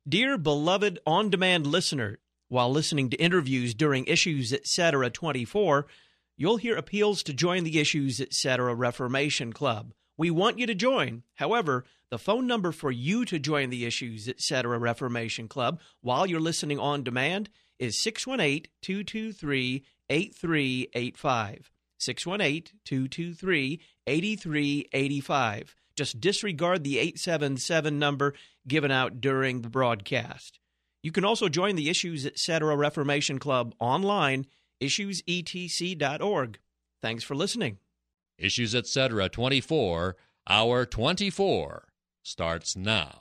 Dear beloved on-demand listener, while listening to interviews during Issues Etc. 24, you'll hear appeals to join the Issues Etc. Reformation Club. We want you to join. However, the phone number for you to join the Issues Etc. Reformation Club while you're listening on demand is 618-223-8385. 618-223-8385. Just disregard the 877 number given out during the broadcast. You can also join the Issues Etc. Reformation Club online, issuesetc.org. Thanks for listening. Issues Etc. 24, Hour 24, starts now.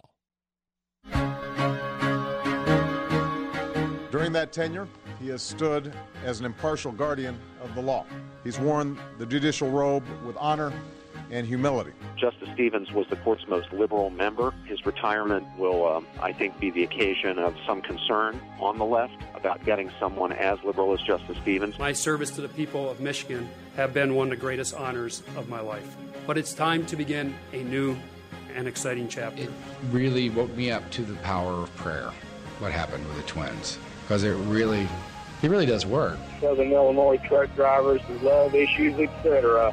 During that tenure, he has stood as an impartial guardian of the law. He's worn the judicial robe with honor and humility. Justice Stevens was the court's most liberal member. His retirement will, I think, be the occasion of some concern on the left about getting someone as liberal as Justice Stevens. My service to the people of Michigan have been one of the greatest honors of my life. But it's time to begin a new and exciting chapter. It really woke me up to the power of prayer, what happened with the twins, because it really does work. Southern Illinois truck drivers who love Issues Etc.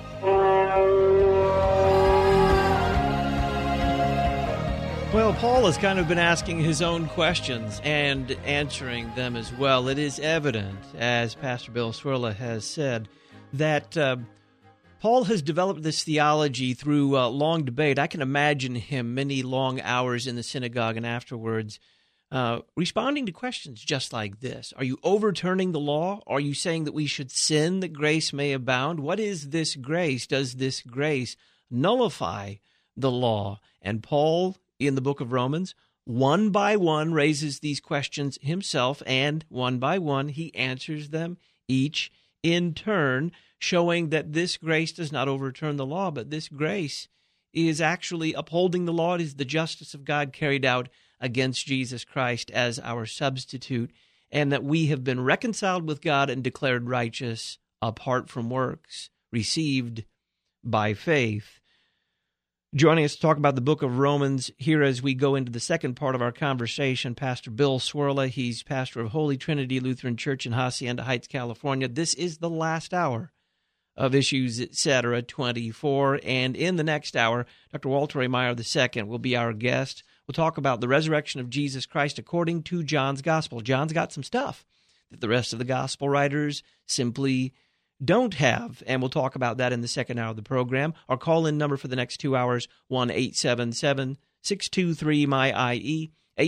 Well, Paul has kind of been asking his own questions and answering them as well. It is evident, as Pastor Bill Cwirla has said, that Paul has developed this theology through long debate. I can imagine him many long hours in the synagogue and afterwards responding to questions just like this. Are you overturning the law? Are you saying that we should sin that grace may abound? What is this grace? Does this grace nullify the law? And Paul, in the book of Romans, one by one raises these questions himself, and one by one he answers them each in turn, showing that this grace does not overturn the law, but this grace is actually upholding the law. It is the justice of God carried out against Jesus Christ as our substitute, and that we have been reconciled with God and declared righteous apart from works, received by faith. Joining us to talk about the book of Romans here as we go into the second part of our conversation, Pastor Bill Cwirla. He's pastor of Holy Trinity Lutheran Church in Hacienda Heights, California. This is the last hour of Issues Etc. 24, and in the next hour, Dr. Walter A. Meyer II will be our guest. We'll talk about the resurrection of Jesus Christ according to John's Gospel. John's got some stuff that the rest of the Gospel writers simply don't have, and we'll talk about that in the second hour of the program. Our call-in number for the next 2 hours, 1-877-623-MY-IE,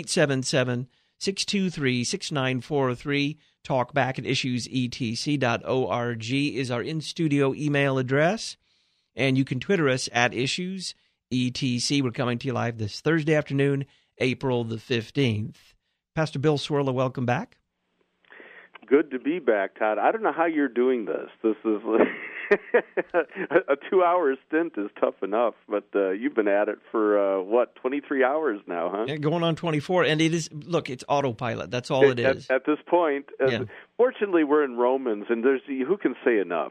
877-623-6943. Talk back at issuesetc.org is our in-studio email address, and you can Twitter us at issuesetc. We're coming to you live this Thursday afternoon, April the 15th. Pastor Bill Cwirla, welcome back. Good to be back, Todd. I don't know how you're doing this. This is a 2-hour stint is tough enough, but you've been at it for 23 hours now, huh? Yeah, going on 24, and it is. Look, it's autopilot. That's all it is. At this point, fortunately, we're in Romans, and there's who can say enough,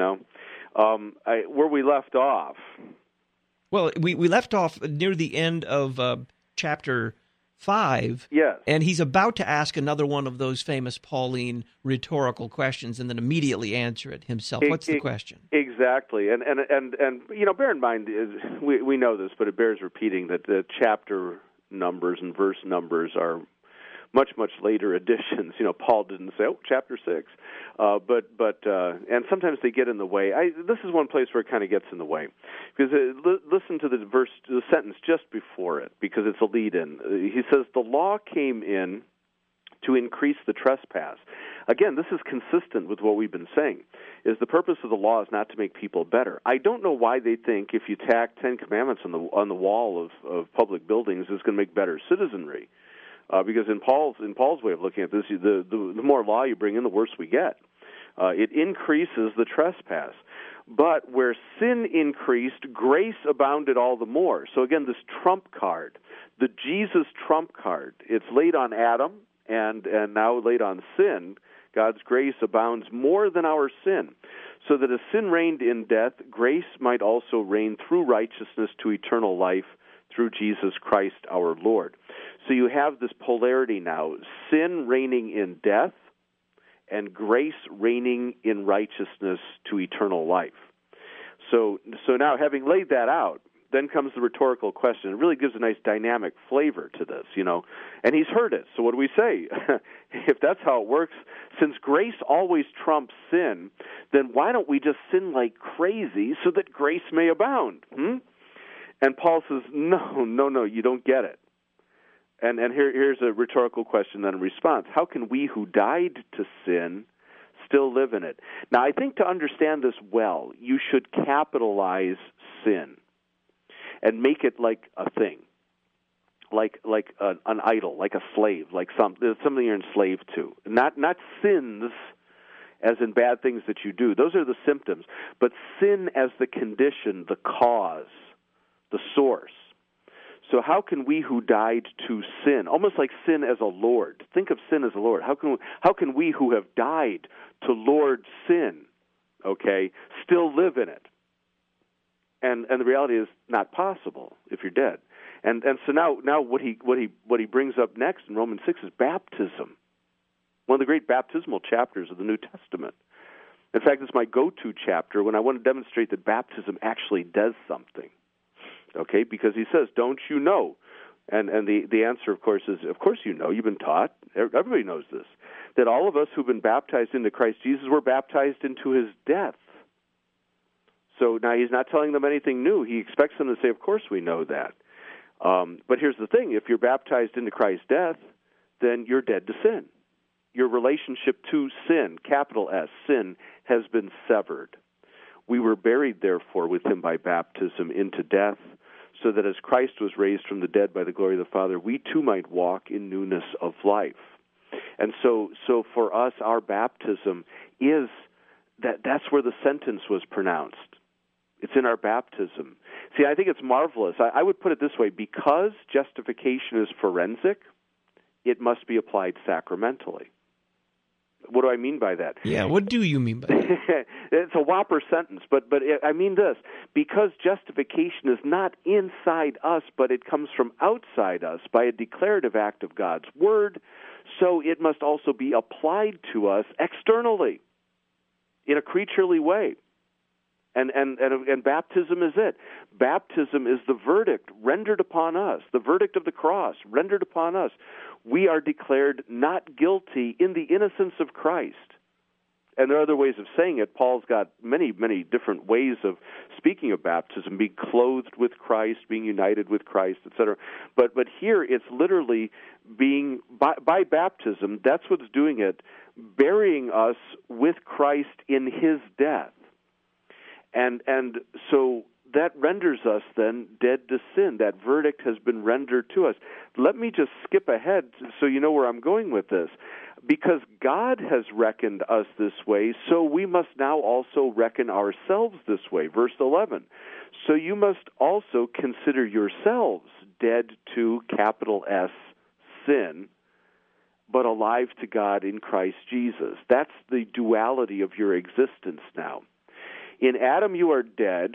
where we left off. Well, we left off near the end of chapter 5, yes. And he's about to ask another one of those famous Pauline rhetorical questions and then immediately answer it himself. What's the question? Exactly, and bear in mind, we know this, but it bears repeating that the chapter numbers and verse numbers are much later editions. Paul didn't say, chapter 6, and sometimes they get in the way. This is one place where it kind of gets in the way, because listen to the sentence just before it, because it's a lead-in. He says, the law came in to increase the trespass. Again, this is consistent with what we've been saying, is the purpose of the law is not to make people better. I don't know why they think if you tack 10 commandments on the wall of public buildings is going to make better citizenry. Because in Paul's way of looking at this, the more law you bring in, the worse we get. It increases the trespass. But where sin increased, grace abounded all the more. So again, this trump card, the Jesus trump card, it's laid on Adam and now laid on sin. God's grace abounds more than our sin, so that as sin reigned in death, grace might also reign through righteousness to eternal life through Jesus Christ our Lord. So you have this polarity now, sin reigning in death and grace reigning in righteousness to eternal life. So now, having laid that out, then comes the rhetorical question. It really gives a nice dynamic flavor to this, And he's heard it. So what do we say? If that's how it works, since grace always trumps sin, then why don't we just sin like crazy so that grace may abound? And Paul says, no, you don't get it. And here's a rhetorical question then in response. How can we who died to sin still live in it? Now, I think to understand this well, you should capitalize sin and make it like a thing, like an idol, like a slave, like something you're enslaved to. Not sins as in bad things that you do. Those are the symptoms. But sin as the condition, the cause, the source. So how can we who died to sin, almost like sin as a lord, think of sin as a lord. How can we who have died to lord sin, still live in it? And the reality is not possible if you're dead. And so now what he brings up next in Romans 6 is baptism. One of the great baptismal chapters of the New Testament. In fact, it's my go-to chapter when I want to demonstrate that baptism actually does something. Because he says, don't you know? And the answer, of course, is, of course you know. You've been taught. Everybody knows this. That all of us who've been baptized into Christ Jesus were baptized into his death. So now he's not telling them anything new. He expects them to say, of course we know that. But here's the thing. If you're baptized into Christ's death, then you're dead to sin. Your relationship to sin, capital S, sin, has been severed. We were buried, therefore, with him by baptism into death, so that as Christ was raised from the dead by the glory of the Father, we too might walk in newness of life. And so for us, our baptism is that's where the sentence was pronounced. It's in our baptism. See, I think it's marvelous. I would put it this way. Because justification is forensic, it must be applied sacramentally. What do I mean by that? Yeah, what do you mean by that? It's a whopper sentence, but I mean this. Because justification is not inside us, but it comes from outside us by a declarative act of God's Word, so it must also be applied to us externally in a creaturely way. And baptism is it. Baptism is the verdict rendered upon us, the verdict of the cross rendered upon us. We are declared not guilty in the innocence of Christ. And there are other ways of saying it. Paul's got many, many different ways of speaking of baptism, being clothed with Christ, being united with Christ, etc. But here it's literally being, by baptism, that's what's doing it, burying us with Christ in his death. And so that renders us then dead to sin. That verdict has been rendered to us. Let me just skip ahead so you know where I'm going with this. Because God has reckoned us this way, so we must now also reckon ourselves this way. Verse 11. So you must also consider yourselves dead to, capital S, sin, but alive to God in Christ Jesus. That's the duality of your existence now. In Adam you are dead,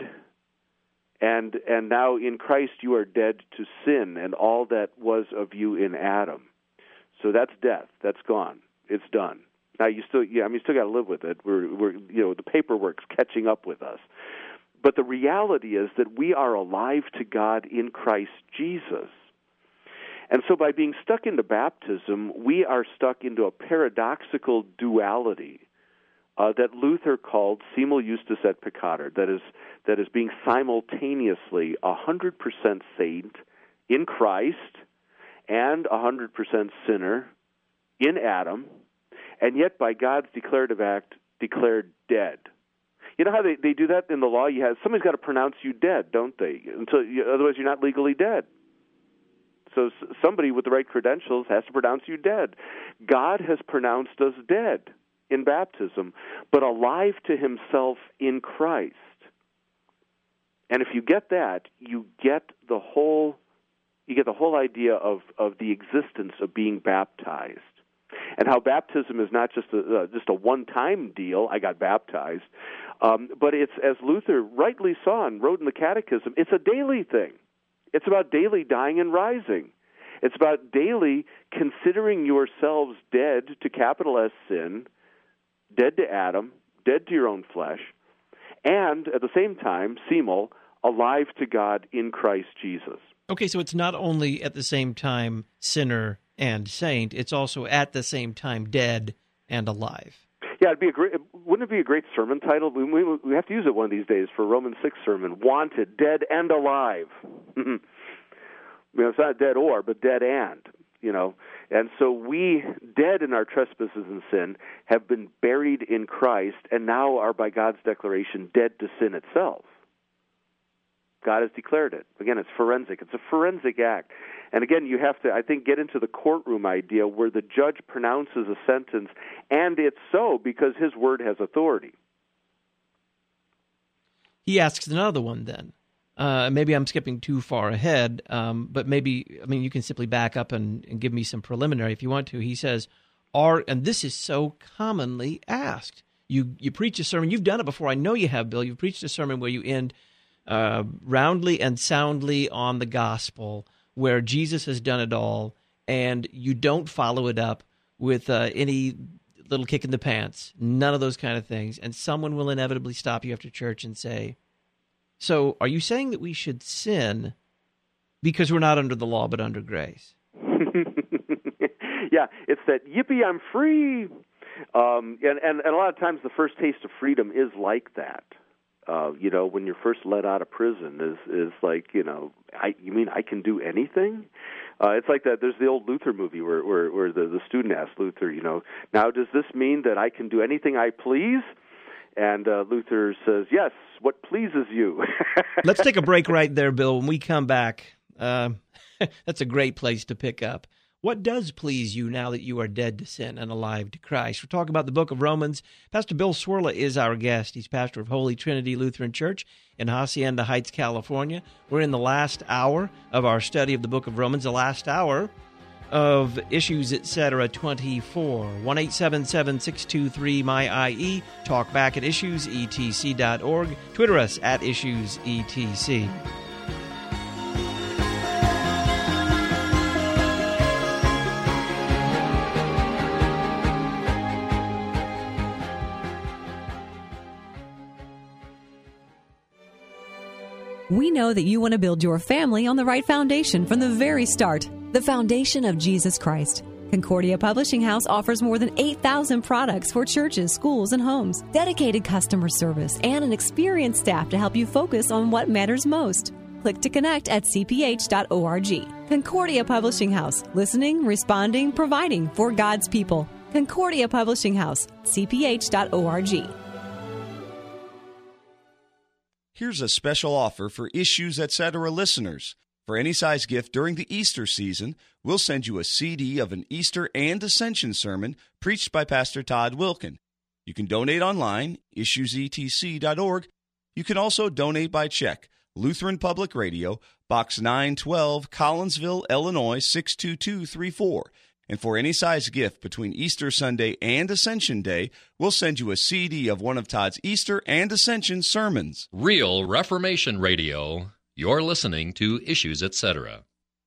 and now in Christ you are dead to sin and all that was of you in Adam. So that's death. That's gone. It's done. Now you still got to live with it. We're the paperwork's catching up with us. But the reality is that we are alive to God in Christ Jesus. And so by being stuck into baptism, we are stuck into a paradoxical duality that Luther called simul justus et peccator, that is being simultaneously 100% saint in Christ and 100% sinner in Adam, and yet by God's declarative act declared dead. You know how they do that in the law? Somebody's got to pronounce you dead, don't they? Otherwise you're not legally dead. So somebody with the right credentials has to pronounce you dead. God has pronounced us dead in baptism, but alive to himself in Christ. And if you get that, you get the whole idea of the existence of being baptized, and how baptism is not just a one-time deal. I got baptized, but it's, as Luther rightly saw and wrote in the Catechism, it's a daily thing. It's about daily dying and rising. It's about daily considering yourselves dead to capital S sin, dead to Adam, dead to your own flesh, and at the same time, simul, alive to God in Christ Jesus. Okay, so it's not only at the same time sinner and saint, it's also at the same time dead and alive. Yeah, wouldn't it be a great sermon title? We have to use it one of these days for Romans 6 sermon. Wanted, dead and alive. It's not dead or, but dead and, And so we, dead in our trespasses and sin, have been buried in Christ and now are, by God's declaration, dead to sin itself. God has declared it. Again, it's forensic. It's a forensic act. And again, you have to, I think, get into the courtroom idea where the judge pronounces a sentence, and it's so because his word has authority. He asks another one then. Maybe I'm skipping too far ahead, but you can simply back up and give me some preliminary if you want to. He says, and this is so commonly asked. You preach a sermon. You've done it before. I know you have, Bill. You've preached a sermon where you end roundly and soundly on the gospel, where Jesus has done it all, and you don't follow it up with any little kick in the pants, none of those kind of things. And someone will inevitably stop you after church and say, so are you saying that we should sin because we're not under the law but under grace? Yeah, it's that, yippee, I'm free. And a lot of times the first taste of freedom is like that. When you're first let out of prison is like, you mean I can do anything? It's like that. There's the old Luther movie where the student asked Luther, now does this mean that I can do anything I please? And Luther says, yes, what pleases you. Let's take a break right there, Bill. When we come back, that's a great place to pick up. What does please you now that you are dead to sin and alive to Christ? We're talking about the book of Romans. Pastor Bill Cwirla is our guest. He's pastor of Holy Trinity Lutheran Church in Hacienda Heights, California. We're in the last hour of our study of the book of Romans, the last hour of Issues, Etc. 24. 1-877-623-MY-IE. Talk back at issuesetc.org. Twitter us at issuesetc. We know that you want to build your family on the right foundation from the very start, the foundation of Jesus Christ. Concordia Publishing House offers more than 8,000 products for churches, schools, and homes, dedicated customer service, and an experienced staff to help you focus on what matters most. Click to connect at cph.org. Concordia Publishing House, listening, responding, providing for God's people. Concordia Publishing House, cph.org. Here's a special offer for Issues, Etc. listeners. For any size gift during the Easter season, we'll send you a CD of an Easter and Ascension sermon preached by Pastor Todd Wilkin. You can donate online, issuesetc.org. You can also donate by check. Lutheran Public Radio, Box 912, Collinsville, Illinois 62234. And for any size gift between Easter Sunday and Ascension Day, we'll send you a CD of one of Todd's Easter and Ascension sermons. Real Reformation Radio. You're listening to Issues, Etc.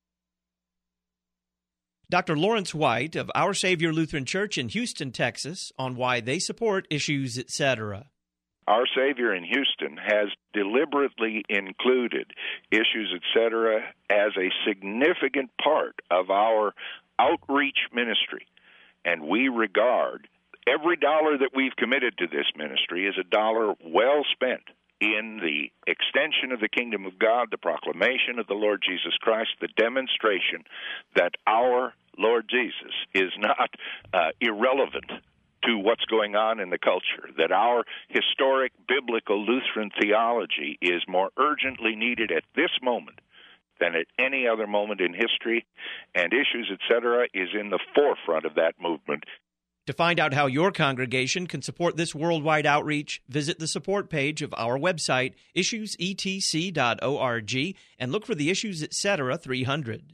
Dr. Lawrence White of Our Savior Lutheran Church in Houston, Texas, on why they support Issues, Etc. Our Savior in Houston has deliberately included Issues, Etc. as a significant part of our outreach ministry, and we regard every dollar that we've committed to this ministry as a dollar well spent in the extension of the kingdom of God, the proclamation of the Lord Jesus Christ, the demonstration that our Lord Jesus is not irrelevant to what's going on in the culture, that our historic biblical Lutheran theology is more urgently needed at this moment than at any other moment in history, and Issues, Etc. is in the forefront of that movement. To find out how your congregation can support this worldwide outreach, visit the support page of our website, issuesetc.org, and look for the Issues, Etc. 300.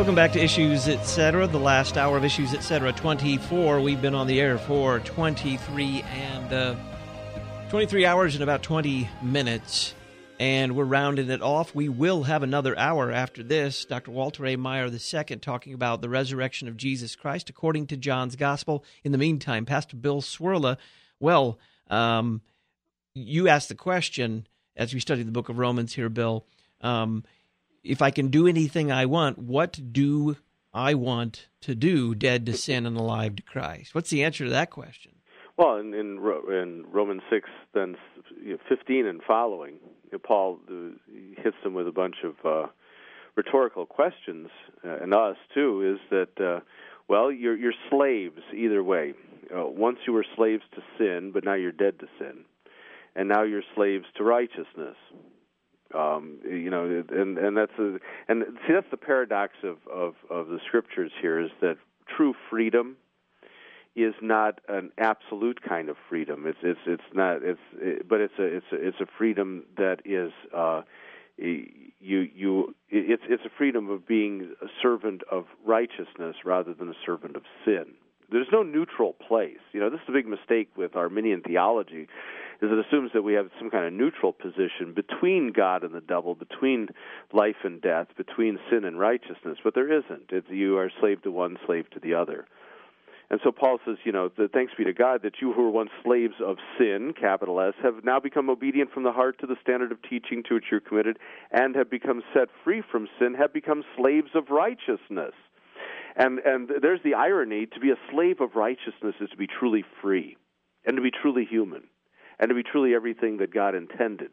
Welcome back to Issues Etc., the last hour of Issues Etc. 24. We've been on the air for 23 hours and about 20 minutes, and we're rounding it off. We will have another hour after this. Dr. Walter A. Maier II talking about the resurrection of Jesus Christ according to John's Gospel. In the meantime, Pastor Bill Cwirla, well, you asked the question as we study the book of Romans here, Bill, if I can do anything I want, what do I want to do, dead to sin and alive to Christ? What's the answer to that question? Well, in Romans 6, then 15 and following, Paul hits them with a bunch of rhetorical questions, and us too, is that, you're slaves either way. Once you were slaves to sin, but now you're dead to sin. And now you're slaves to righteousness. That's the paradox of the scriptures here, is that true freedom is not an absolute kind of freedom. It's a freedom that is it's a freedom of being a servant of righteousness rather than a servant of sin. There's no neutral place. This is a big mistake with Arminian theology, is it assumes that we have some kind of neutral position between God and the devil, between life and death, between sin and righteousness, but there isn't. You are slave to one, slave to the other. And so Paul says, that thanks be to God that you who were once slaves of sin, capital S, have now become obedient from the heart to the standard of teaching to which you're committed, and have become set free from sin, have become slaves of righteousness. And there's the irony: to be a slave of righteousness is to be truly free, and to be truly human, and to be truly everything that God intended.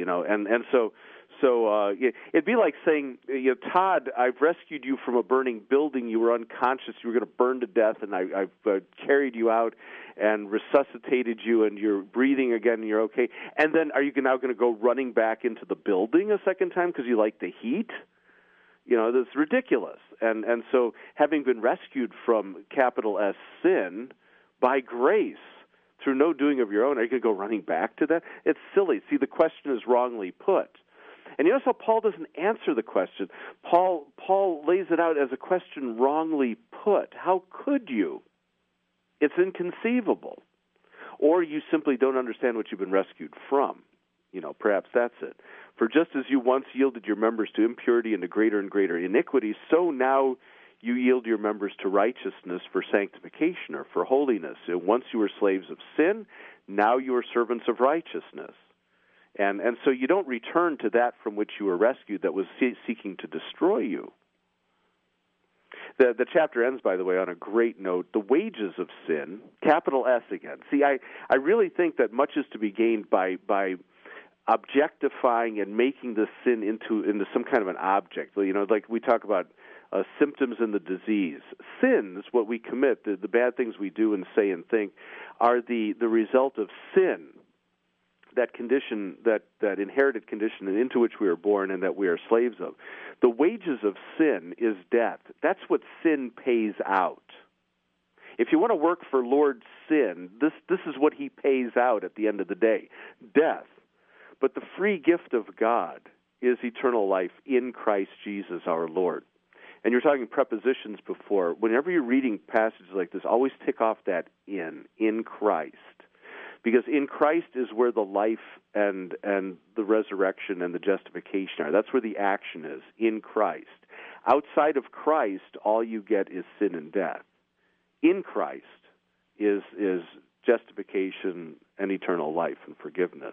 So it'd be like saying, Todd, I've rescued you from a burning building. You were unconscious. You were going to burn to death, and I've carried you out and resuscitated you, and you're breathing again, and you're okay. And then are you now going to go running back into the building a second time because you like the heat? That's ridiculous. And so having been rescued from capital S sin by grace through no doing of your own, are you going to go running back to that? It's silly. See, the question is wrongly put. And you notice how Paul doesn't answer the question. Paul lays it out as a question wrongly put. How could you? It's inconceivable. Or you simply don't understand what you've been rescued from. Perhaps that's it. For just as you once yielded your members to impurity and to greater and greater iniquity, so now you yield your members to righteousness for sanctification or for holiness. Once you were slaves of sin, now you are servants of righteousness. And so you don't return to that from which you were rescued that was seeking to destroy you. The chapter ends, by the way, on a great note. The wages of sin, capital S again. See, I really think that much is to be gained by objectifying and making the sin into some kind of an object. Like we talk about symptoms in the disease. Sins, what we commit, the bad things we do and say and think, are the result of sin, that condition, that inherited condition into which we are born and that we are slaves of. The wages of sin is death. That's what sin pays out. If you want to work for Lord Sin, this is what he pays out at the end of the day, death. But the free gift of God is eternal life in Christ Jesus our Lord. And you're talking prepositions before. Whenever you're reading passages like this, always tick off that in Christ. Because in Christ is where the life and the resurrection and the justification are. That's where the action is, in Christ. Outside of Christ, all you get is sin and death. In Christ is justification and eternal life and forgiveness.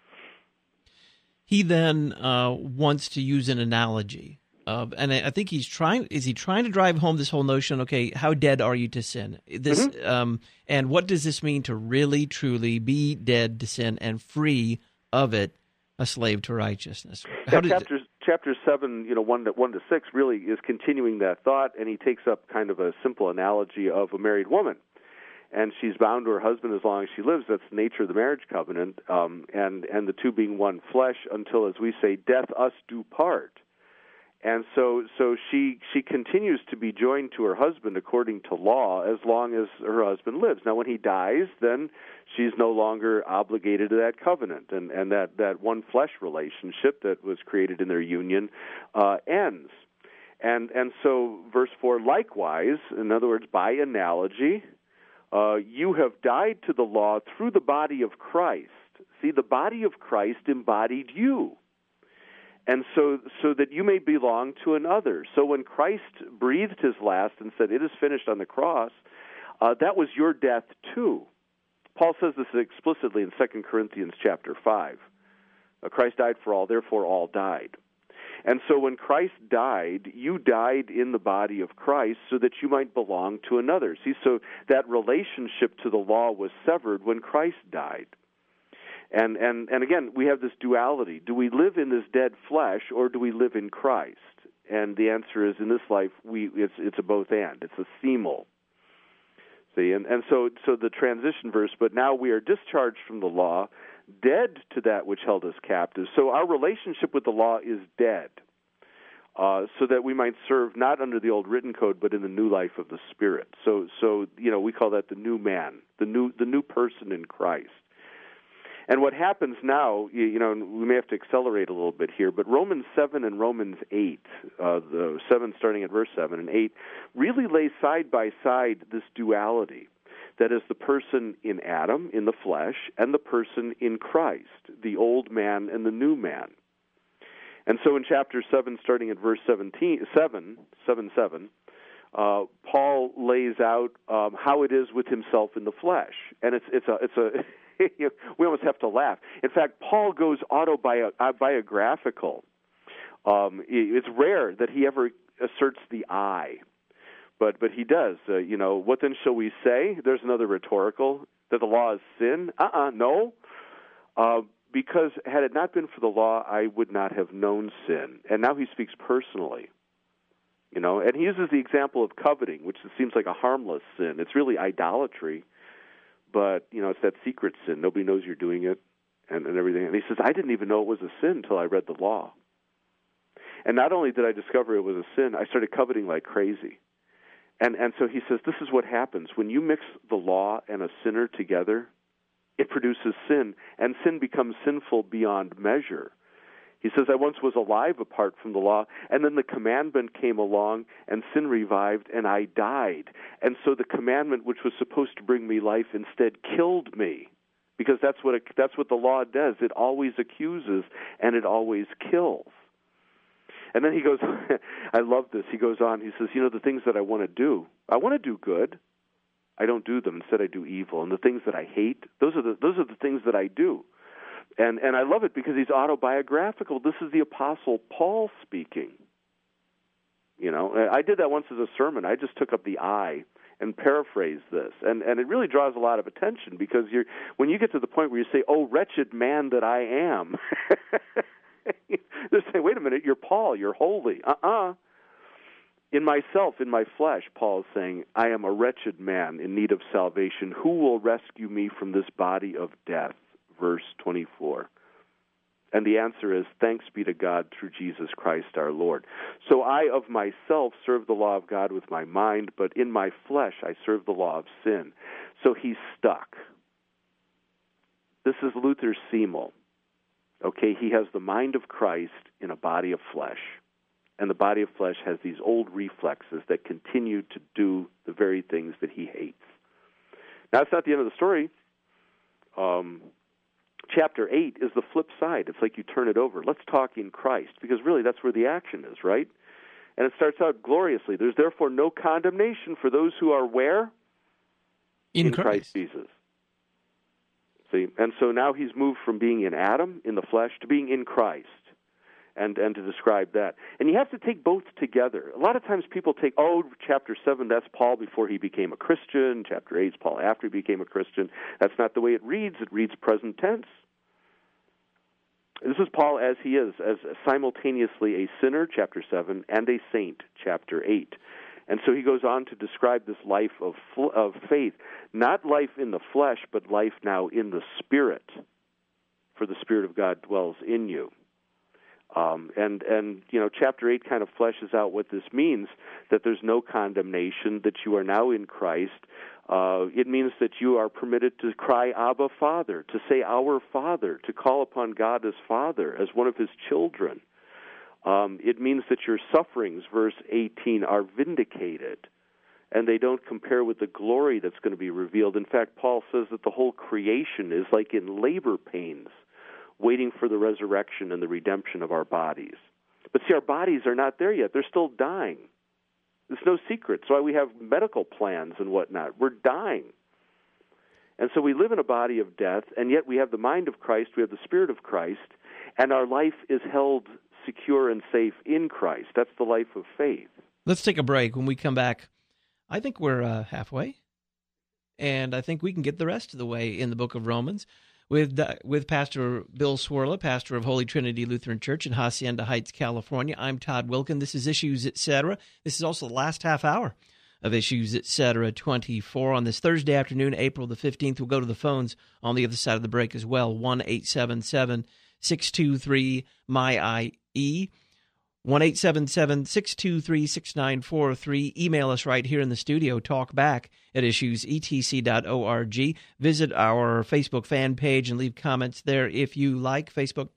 He then wants to use an analogy. And I think is he trying to drive home this whole notion, okay, how dead are you to sin? This and what does this mean to really, truly be dead to sin and free of it, a slave to righteousness? Chapter 7, 1 to 6, really is continuing that thought, and he takes up kind of a simple analogy of a married woman. And she's bound to her husband as long as she lives. That's the nature of the marriage covenant, and the two being one flesh until, as we say, death us do part. And so she continues to be joined to her husband according to law as long as her husband lives. Now, when he dies, then she's no longer obligated to that covenant, and that one flesh relationship that was created in their union ends. And so, verse 4, likewise, in other words, by analogy, you have died to the law through the body of Christ. See, the body of Christ embodied you. And so that you may belong to another. So when Christ breathed his last and said, "It is finished" on the cross, that was your death too. Paul says this explicitly in 2 Corinthians chapter 5. Christ died for all, therefore all died. And so when Christ died, you died in the body of Christ so that you might belong to another. See, so that relationship to the law was severed when Christ died. And again, we have this duality. Do we live in this dead flesh, or do we live in Christ? And the answer is, in this life, it's a both and. It's a simul. See, and so the transition verse, but now we are discharged from the law, dead to that which held us captive. So our relationship with the law is dead, so that we might serve not under the old written code, but in the new life of the Spirit. So we call that the new man, the new person in Christ. And what happens now, we may have to accelerate a little bit here, but Romans 7 and Romans 8, the 7 starting at verse 7 and 8, really lay side by side this duality. That is the person in Adam, in the flesh, and the person in Christ, the old man and the new man. And so in chapter 7, starting at verse 7, Paul lays out how it is with himself in the flesh. And it's a we almost have to laugh. In fact, Paul goes autobiographical. It's rare that he ever asserts the I, but he does. What then shall we say? There's another rhetorical, that the law is sin. No. Because had it not been for the law, I would not have known sin. And now he speaks personally. And he uses the example of coveting, which seems like a harmless sin. It's really idolatry. But, it's that secret sin. Nobody knows you're doing it and everything. And he says, I didn't even know it was a sin until I read the law. And not only did I discover it was a sin, I started coveting like crazy. And so he says, this is what happens. When you mix the law and a sinner together, it produces sin, and sin becomes sinful beyond measure. He says, I once was alive apart from the law, and then the commandment came along, and sin revived, and I died. And so the commandment, which was supposed to bring me life, instead killed me, because that's what the law does. It always accuses, and it always kills. And then he goes, I love this. He goes on, he says, the things that I want to do good. I don't do them. Instead, I do evil. And the things that I hate, those are the things that I do. And I love it because he's autobiographical. This is the Apostle Paul speaking. I did that once as a sermon. I just took up the I and paraphrased this. And it really draws a lot of attention because when you get to the point where you say, oh, wretched man that I am, they say, wait a minute, you're Paul, you're holy. In myself, in my flesh, Paul is saying, I am a wretched man in need of salvation. Who will rescue me from this body of death? Verse 24. And the answer is, thanks be to God through Jesus Christ our Lord. So I of myself serve the law of God with my mind, but in my flesh I serve the law of sin. So he's stuck. This is Luther's simul. Okay, he has the mind of Christ in a body of flesh. And the body of flesh has these old reflexes that continue to do the very things that he hates. Now, it's not the end of the story. Chapter 8 is the flip side. It's like you turn it over. Let's talk in Christ, because really that's where the action is, right? And it starts out gloriously. There's therefore no condemnation for those who are where? In Christ Jesus. See? And so now he's moved from being in Adam, in the flesh, to being in Christ. And to describe that. And you have to take both together. A lot of times people take, chapter 7, that's Paul before he became a Christian. Chapter 8 is Paul after he became a Christian. That's not the way it reads. It reads present tense. This is Paul as he is, as simultaneously a sinner, chapter 7, and a saint, chapter 8. And so he goes on to describe this life of faith. Not life in the flesh, but life now in the Spirit. For the Spirit of God dwells in you. Chapter 8 kind of fleshes out what this means, that there's no condemnation, that you are now in Christ. It means that you are permitted to cry, Abba, Father, to say, Our Father, to call upon God as Father, as one of His children. It means that your sufferings, verse 18, are vindicated, and they don't compare with the glory that's going to be revealed. In fact, Paul says that the whole creation is like in labor pains, waiting for the resurrection and the redemption of our bodies. But see, our bodies are not there yet. They're still dying. There's no secret. That's why we have medical plans and whatnot. We're dying. And so we live in a body of death, and yet we have the mind of Christ, we have the Spirit of Christ, and our life is held secure and safe in Christ. That's the life of faith. Let's take a break. When we come back, I think we're halfway, and I think we can get the rest of the way in the book of Romans with Pastor Bill Cwirla, pastor of Holy Trinity Lutheran Church in Hacienda Heights, California. I'm Todd Wilken. This is Issues Etc. This is also the last half hour of Issues Etc. 24 on this Thursday afternoon, April the 15th. We'll go to the phones on the other side of the break as well. 1-877-623-MY-IE. 1-877-623-6943. Email us right here in the studio, talkback at issuesetc.org. Visit our Facebook fan page and leave comments there if you like,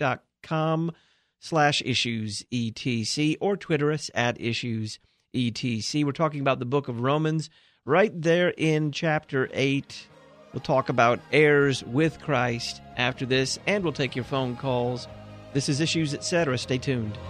facebook.com/issuesetc, or Twitter us at issuesetc. We're talking about the book of Romans right there in chapter 8. We'll talk about heirs with Christ after this, and we'll take your phone calls. This is Issues Etc. Stay tuned.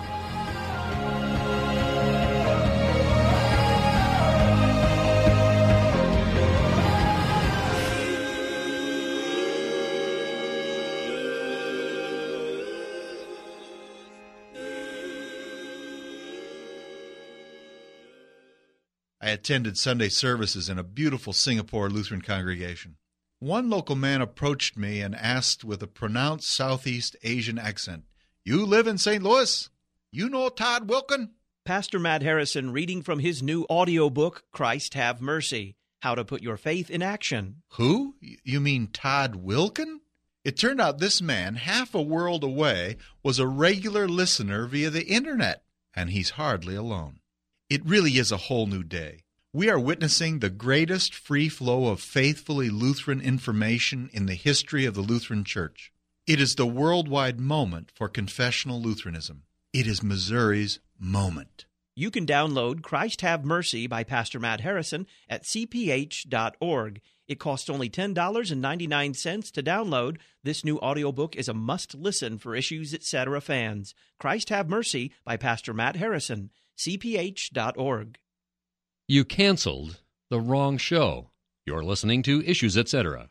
I attended Sunday services in a beautiful Singapore Lutheran congregation. One local man approached me and asked with a pronounced Southeast Asian accent, "You live in St. Louis? You know Todd Wilken?" Pastor Matt Harrison reading from his new audiobook, Christ Have Mercy, How to Put Your Faith in Action. Who? You mean Todd Wilken? It turned out this man, half a world away, was a regular listener via the internet, and he's hardly alone. It really is a whole new day. We are witnessing the greatest free flow of faithfully Lutheran information in the history of the Lutheran Church. It is the worldwide moment for confessional Lutheranism. It is Missouri's moment. You can download Christ Have Mercy by Pastor Matt Harrison at cph.org. It costs only $10.99 to download. This new audiobook is a must-listen for Issues Etc. fans. Christ Have Mercy by Pastor Matt Harrison, cph.org. You canceled the wrong show. You're listening to Issues Etc.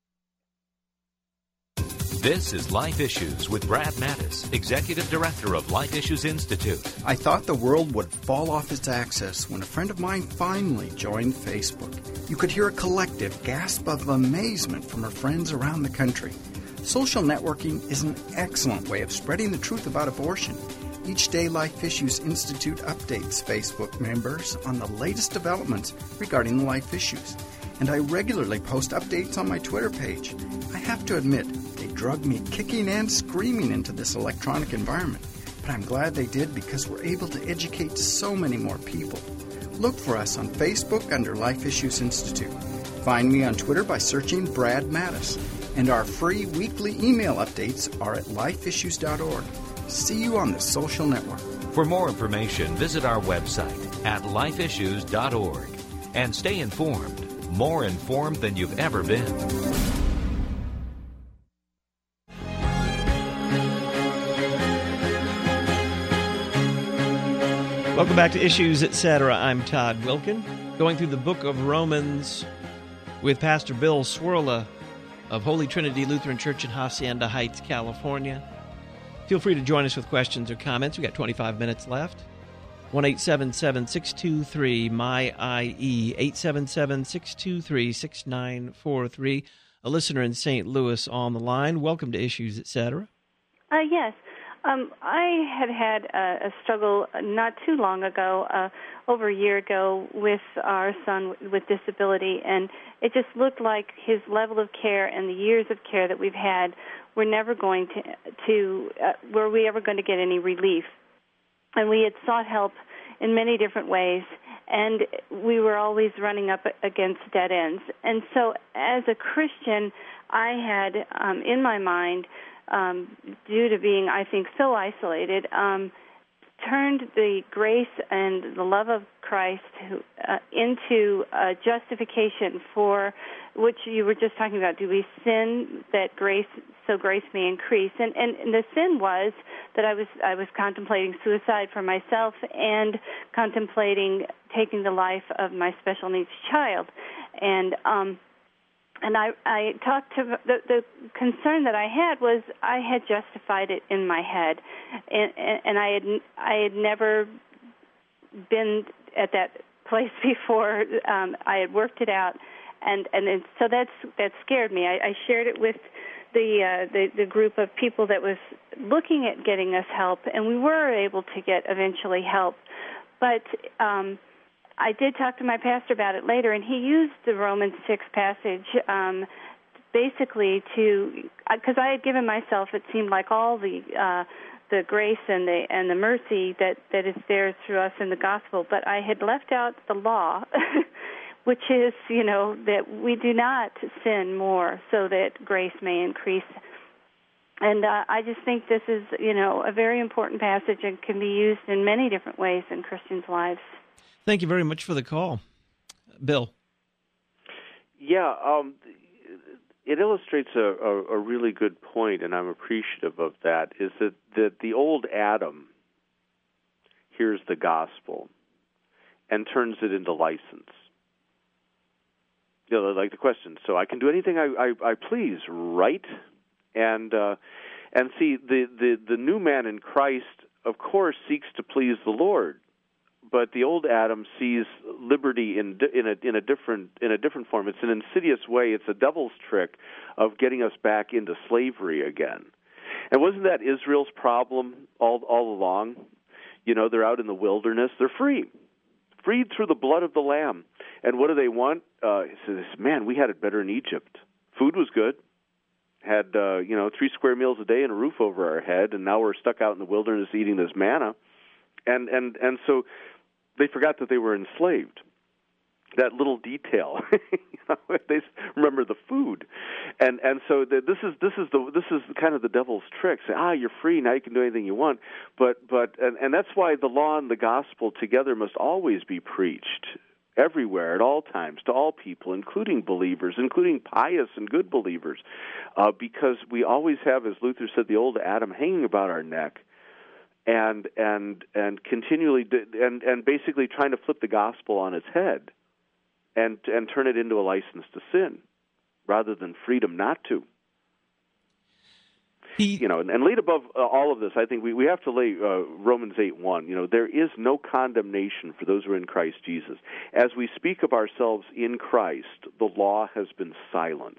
This is Life Issues with Brad Mattis, Executive Director of Life Issues Institute. I thought the world would fall off its axis when a friend of mine finally joined Facebook. You could hear a collective gasp of amazement from her friends around the country. Social networking is an excellent way of spreading the truth about abortion. Each day, Life Issues Institute updates Facebook members on the latest developments regarding the life issues. And I regularly post updates on my Twitter page. I have to admit, they drug me kicking and screaming into this electronic environment. But I'm glad they did because we're able to educate so many more people. Look for us on Facebook under Life Issues Institute. Find me on Twitter by searching Brad Mattis. And our free weekly email updates are at lifeissues.org. See you on the social network. For more information, visit our website at lifeissues.org and stay informed, more informed than you've ever been. Welcome back to Issues Etc. I'm Todd Wilken, going through the book of Romans with Pastor Bill Cwirla of Holy Trinity Lutheran Church in Hacienda Heights, California. Feel free to join us with questions or comments. We've got 25 minutes left. 1-877-623-MY-IE, 877-623-6943. A listener in St. Louis on the line. Welcome to Issues Etc. Yes. I had a struggle not too long ago, over a year ago, with our son with disability, and it just looked like his level of care and the years of care that we've had were never going were we ever going to get any relief. And we had sought help in many different ways, and we were always running up against dead ends. And so as a Christian, I had in my mind, due to being, I think, so isolated, turned the grace and the love of Christ into justification for which you were just talking about. Do we sin that grace may increase? And the sin was that I was contemplating suicide for myself and contemplating taking the life of my special needs child. And I talked to the concern that I had was I had justified it in my head, and I had never been at that place before. I had worked it out, and so that scared me. I shared it with the group of people that was looking at getting us help, and we were able to get eventually help, but I did talk to my pastor about it later, and he used the Romans 6 passage basically because I had given myself, it seemed like, all the grace and the mercy that is there through us in the gospel, but I had left out the law, which is, that we do not sin more so that grace may increase. And I just think this is, a very important passage and can be used in many different ways in Christians' lives. Thank you very much for the call. Bill. Yeah, it illustrates a really good point, and I'm appreciative of that, is that the old Adam hears the gospel and turns it into license. Like the question, so I can do anything I please, right? And see, the new man in Christ, of course, seeks to please the Lord. But the old Adam sees liberty in a different form. It's an insidious way. It's a devil's trick of getting us back into slavery again. And wasn't that Israel's problem all along? They're out in the wilderness. They're freed through the blood of the Lamb. And what do they want? He says, man, we had it better in Egypt. Food was good. Had 3 square meals a day and a roof over our head, and now we're stuck out in the wilderness eating this manna. And so they forgot that they were enslaved. That little detail, they remember the food, and so this is kind of the devil's trick. Say, you're free now; you can do anything you want. But that's why the law and the gospel together must always be preached everywhere, at all times, to all people, including believers, including pious and good believers, because we always have, as Luther said, the old Adam hanging about our neck. And continually and basically trying to flip the gospel on its head, and turn it into a license to sin, rather than freedom not to. And laid above all of this, I think we have to lay Romans 8:1. There is no condemnation for those who are in Christ Jesus. As we speak of ourselves in Christ, the law has been silenced.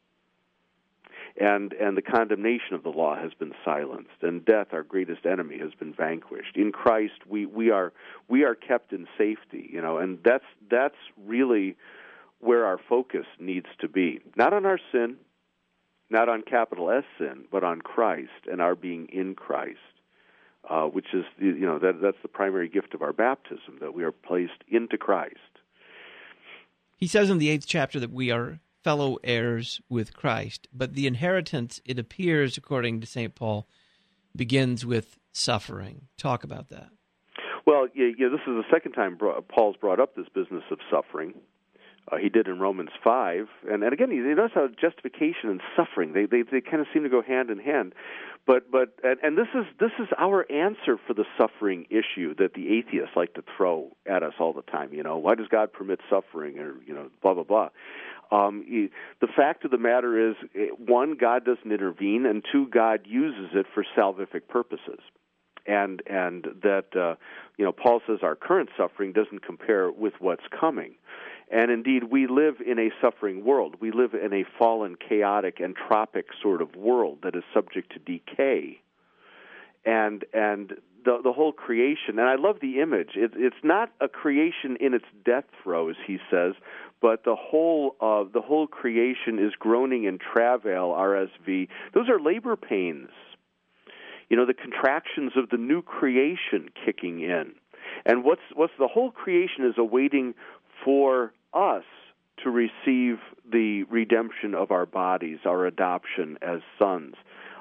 And the condemnation of the law has been silenced, and death, our greatest enemy, has been vanquished. In Christ, we are kept in safety, and that's really where our focus needs to be. Not on our sin, not on capital S sin, but on Christ and our being in Christ, which is that's the primary gift of our baptism, that we are placed into Christ. He says in the 8th chapter that we are fellow heirs with Christ, but the inheritance, it appears, according to St. Paul, begins with suffering. Talk about that. Well, this is the second time Paul's brought up this business of suffering. He did in Romans 5, and again, you notice how justification and suffering they kind of seem to go hand in hand. But this is our answer for the suffering issue that the atheists like to throw at us all the time. Why does God permit suffering, or blah blah blah. The fact of the matter is, 1, God doesn't intervene, and 2, God uses it for salvific purposes. And that Paul says our current suffering doesn't compare with what's coming. And indeed, we live in a suffering world. We live in a fallen, chaotic, entropic sort of world that is subject to decay. And the whole creation, and I love the image. It's not a creation in its death throes, he says, but the whole creation is groaning in travail, RSV. Those are labor pains. The contractions of the new creation kicking in. And what's the whole creation is awaiting for us to receive the redemption of our bodies, our adoption as sons.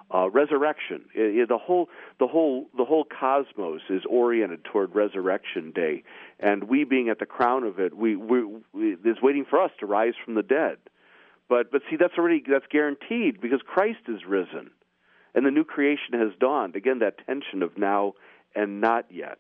Resurrection. The whole cosmos is oriented toward Resurrection Day, and we being at the crown of it, is waiting for us to rise from the dead. But see, that's guaranteed because Christ is risen, and the new creation has dawned. Again, that tension of now and not yet.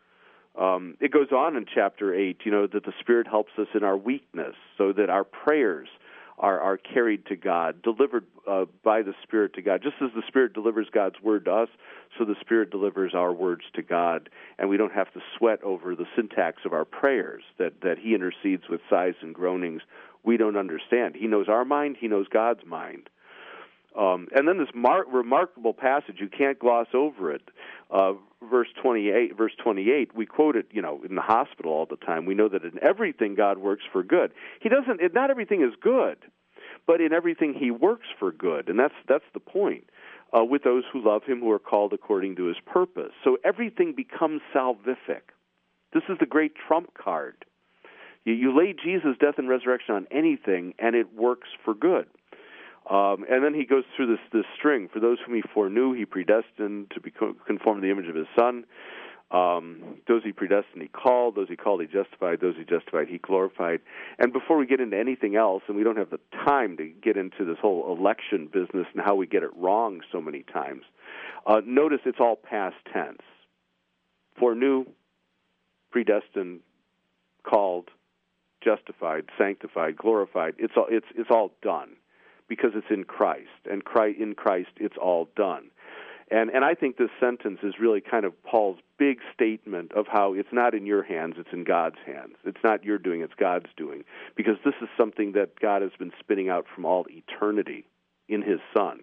It goes on in chapter 8, that the Spirit helps us in our weakness, so that our prayers are carried to God, delivered by the Spirit to God. Just as the Spirit delivers God's word to us, so the Spirit delivers our words to God, and we don't have to sweat over the syntax of our prayers, that He intercedes with sighs and groanings we don't understand. He knows our mind, He knows God's mind. And then this remarkable passage, you can't gloss over it. Verse 28, we quote it, in the hospital all the time. We know that in everything God works for good. Not everything is good, but in everything He works for good, and that's the point. With those who love Him, who are called according to His purpose. So everything becomes salvific. This is the great trump card. You lay Jesus' death and resurrection on anything, and it works for good. And then he goes through this string. For those whom He foreknew, He predestined to be conformed to the image of His Son. Those He predestined, He called. Those He called, He justified. Those He justified, He glorified. And before we get into anything else, and we don't have the time to get into this whole election business and how we get it wrong so many times, notice it's all past tense. Foreknew, predestined, called, justified, sanctified, glorified. It's all done. Because it's in Christ, and in Christ it's all done. And I think this sentence is really kind of Paul's big statement of how it's not in your hands, it's in God's hands. It's not your doing, it's God's doing. Because this is something that God has been spinning out from all eternity in His Son.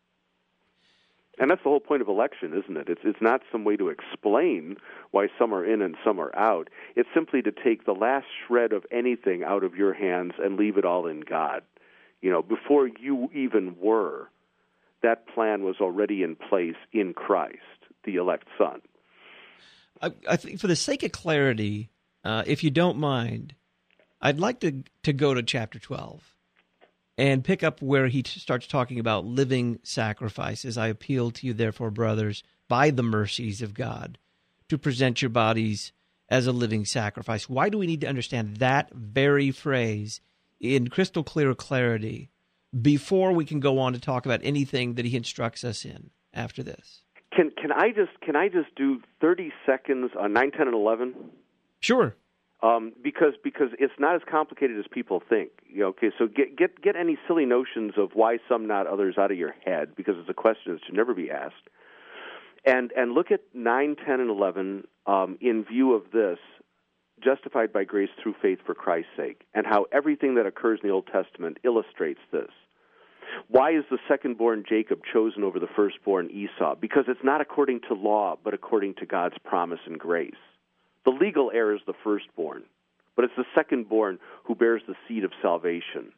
And that's the whole point of election, isn't it? It's not some way to explain why some are in and some are out. It's simply to take the last shred of anything out of your hands and leave it all in God. Before you even were, that plan was already in place in Christ, the elect Son. I think for the sake of clarity, if you don't mind, I'd like to go to chapter 12 and pick up where he starts talking about living sacrifices. I appeal to you, therefore, brothers, by the mercies of God, to present your bodies as a living sacrifice. Why do we need to understand that very phrase in crystal clear clarity before we can go on to talk about anything that he instructs us in after this? Can I just do 30 seconds on 9, 10, and 11? Sure. Because it's not as complicated as people think. Okay, so get any silly notions of why some, not others, out of your head, because it's a question that should never be asked. And look at 9, 10, and 11 in view of this. Justified by grace through faith for Christ's sake, and how everything that occurs in the Old Testament illustrates this. Why is the second-born Jacob chosen over the firstborn Esau? Because it's not according to law, but according to God's promise and grace. The legal heir is the firstborn, but it's the second-born who bears the seed of salvation.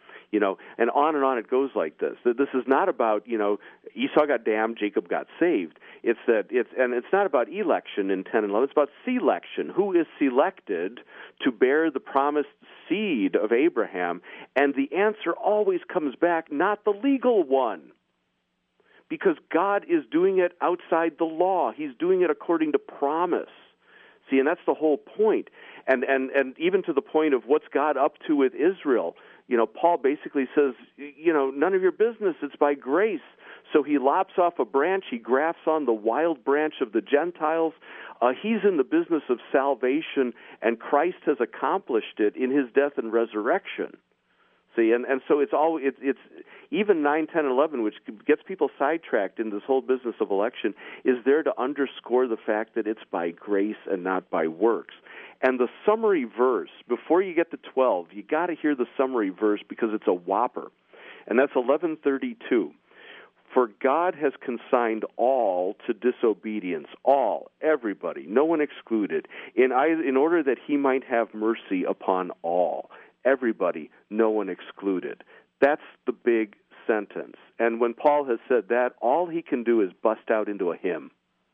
And on it goes like this. This is not about, Esau got damned, Jacob got saved. It's not about election in 10 and 11. It's about selection. Who is selected to bear the promised seed of Abraham? And the answer always comes back, not the legal one. Because God is doing it outside the law. He's doing it according to promise. See, and that's the whole point. And even to the point of what's God up to with Israel. Paul basically says, none of your business, it's by grace. So he lops off a branch, he grafts on the wild branch of the Gentiles. He's in the business of salvation, and Christ has accomplished it in His death and resurrection. See, and so it's even 9, 10, and 11, which gets people sidetracked in this whole business of election, is there to underscore the fact that it's by grace and not by works. And the summary verse, before you get to 12, you got to hear the summary verse because it's a whopper. And that's 11:32. For God has consigned all to disobedience, all, everybody, no one excluded, in order that He might have mercy upon all. Everybody, no one excluded. That's the big sentence. And when Paul has said that, all he can do is bust out into a hymn.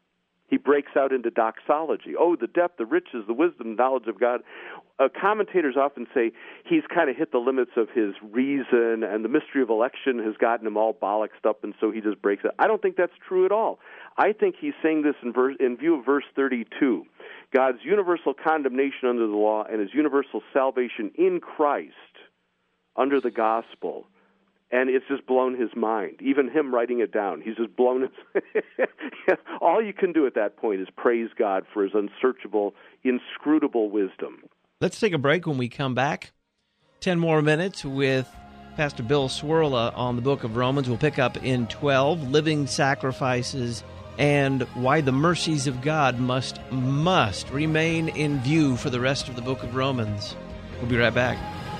He breaks out into doxology. Oh, the depth, the riches, the wisdom, knowledge of God. Commentators often say he's kind of hit the limits of his reason, and the mystery of election has gotten him all bollocksed up, and so he just breaks it. I don't think that's true at all. I think he's saying this in view of verse 32. God's universal condemnation under the law and his universal salvation in Christ under the gospel. And it's just blown his mind. Even him writing it down, he's just blown his... All you can do at that point is praise God for his unsearchable, inscrutable wisdom. Let's take a break. When we come back, 10 more minutes with Pastor Bill Cwirla on the book of Romans. We'll pick up in 12, living sacrifices and why the mercies of God must remain in view for the rest of the book of Romans. We'll be right back.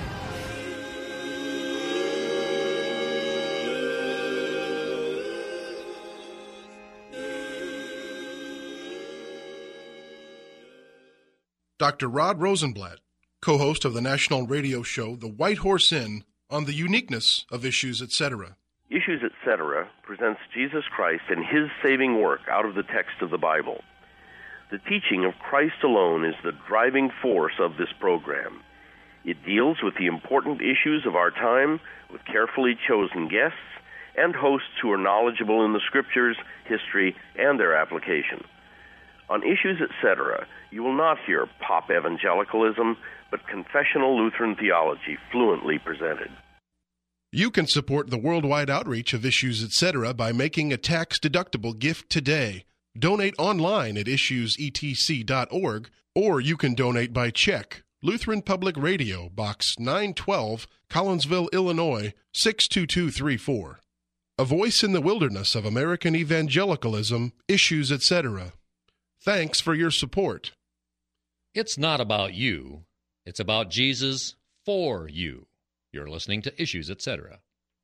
Dr. Rod Rosenblatt, co-host of the national radio show The White Horse Inn, on the uniqueness of Issues, Etc. Issues, Etc. presents Jesus Christ and his saving work out of the text of the Bible. The teaching of Christ alone is the driving force of this program. It deals with the important issues of our time with carefully chosen guests and hosts who are knowledgeable in the Scriptures, history, and their application. On Issues, Etc., you will not hear pop evangelicalism, but confessional Lutheran theology fluently presented. You can support the worldwide outreach of Issues, Etc. by making a tax-deductible gift today. Donate online at issuesetc.org, or you can donate by check. Lutheran Public Radio, Box 912, Collinsville, Illinois, 62234. A voice in the wilderness of American evangelicalism, Issues, Etc. Thanks for your support. It's not about you. It's about Jesus for you. You're listening to Issues, Etc.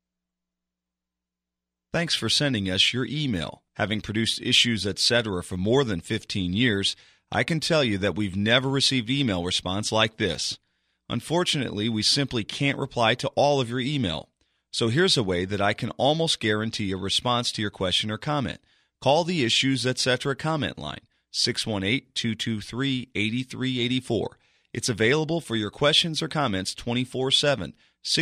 Thanks for sending us your email. Having produced Issues, Etc. for more than 15 years, I can tell you that we've never received email response like this. Unfortunately, we simply can't reply to all of your email. So here's a way that I can almost guarantee a response to your question or comment. Call the Issues, Etc. comment line, 618-223-8384. It's available for your questions or comments 24/7,